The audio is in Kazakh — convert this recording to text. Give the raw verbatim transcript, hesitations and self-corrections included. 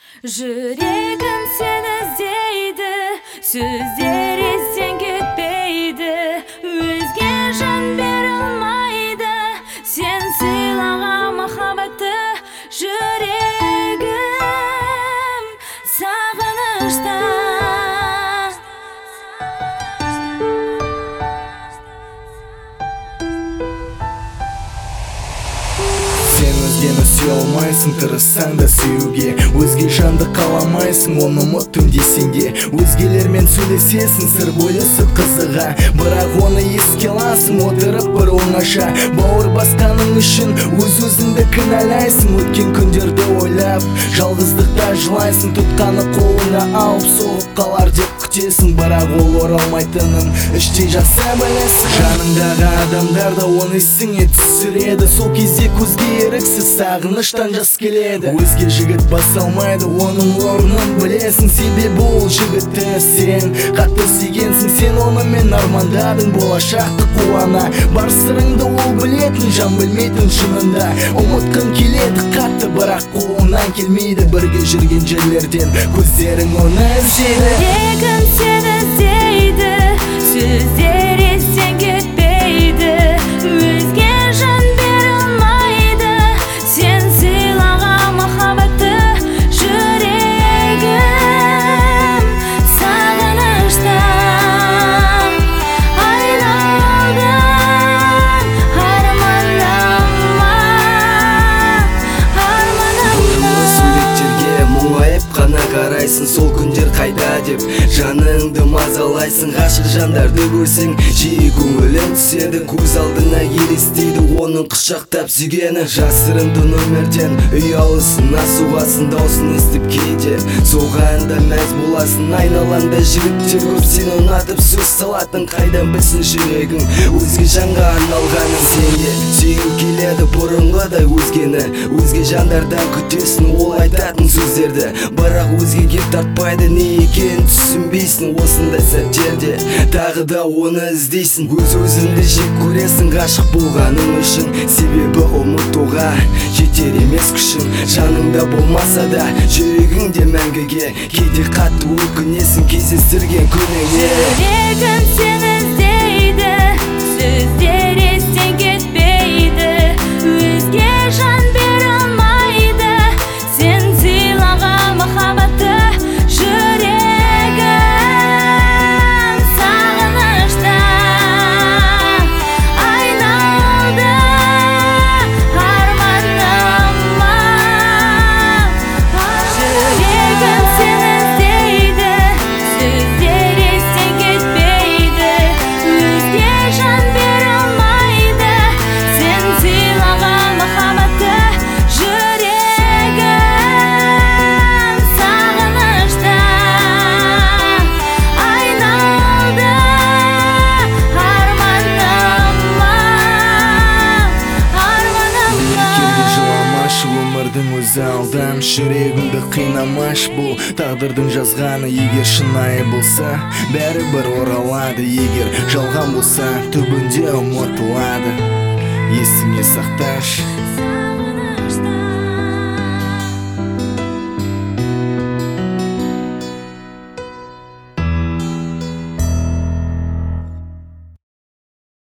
Жүрегім сені іздейді, сөздер естен кетпейді, өзге жан бере алмайды, сен сыйлаған махаббатты. Жүрегім сағынышта. Сен өзгені сүйе алмайсың, тырыссаң да сүюге. Өзге жанды қаламайсың, оны ұмыттым десең де. Өзгелермен сөйлесесің, сыр бөлісіп қызыға, бірақ оны еске аласың отырып бір оңаша. Бауыр басқаның үшін өз-өзіңді кінәлайсың, өткен күндерді ойлап жалғыздықта жылайсың. Тұтқаны қолыңа алып соғып қалар деп күтесің, бірақ ол оралмайтынын іштей жақсы білесің. Жаныңдағы адамдар да оны есіңе түсіреді, сол кезде көзге еріксіз сағыныштан жас келеді. Өзге жігіт баса алмайды, оның орнын білесің, себебі ол жігітті сен қатты сүйгенсің. Сен онымен армандадың болашақты қуана, бар сырыңды ол білетін, жан білмейтін шынында. Ұмытқың келеді қатты, бірақ қолынан келмейді, бірге жүрген жерлерден көздерің оны іздейді. Жүрегім сені іздейді, сөздер естен кетпейді, өзге жан бере алмайды, сен сыйлаған махаббатты. Жүрегім сағынышта айналды арманыма, арманыма. Суреттерге мұңайып қана қарайсың, сол күндер қайда деп жаныңды мазалайсың. Ғашық жандарды көрсең жиі көңілің түседі, көз алдыңа елестейді оның құшақтап сүйгені. Жасырынды нөмерден ұялысына соғасың, даусын естіп кейде соған да мәз боласың. Айналаңда жігіттер көп, сені ұнатып сөз салатын, қайдан білсін жүрегің өзге жанға арналғанын. Сенде сүйгің келеді бұрынғыдай өзгені, өзге жандардан күтесің ол айтатын сөздерді, бірақ өзгеге тартпайды, не екенін түсінбейсің. Осындай сәттерде тағы да оны іздейсің, өз-өзіңді жек көресің ғашық болғаның үшін, себебі ұмытуға жетер емес күшің. Жаныңда болмаса да жүрегіңде мәңгіге, кейде қатты өкінесің кездестірген күніңе. Жүрегім сені іздейді, сөздер естен кетпейді, өзге жан бере алмайды, сен сыйлаған махаббатты. Жүрегім сағынышта айналды арманыма. Жүрегім сені іздейді, сөздер естен кетпейді, өзге жан бере алмайды, сен сыйлаған махаббатты. Жүрегім сағынышта айналды арманыма, арманыма. Келге жыламашы, өмірдің өзі алдамшы, жүрегімді қинамашы, бұл тағдырдың жазғаны. Егер шынайы болса бәрібір оралады, егер жалған болса түбінде ұмытылады. Есіңе сақташы.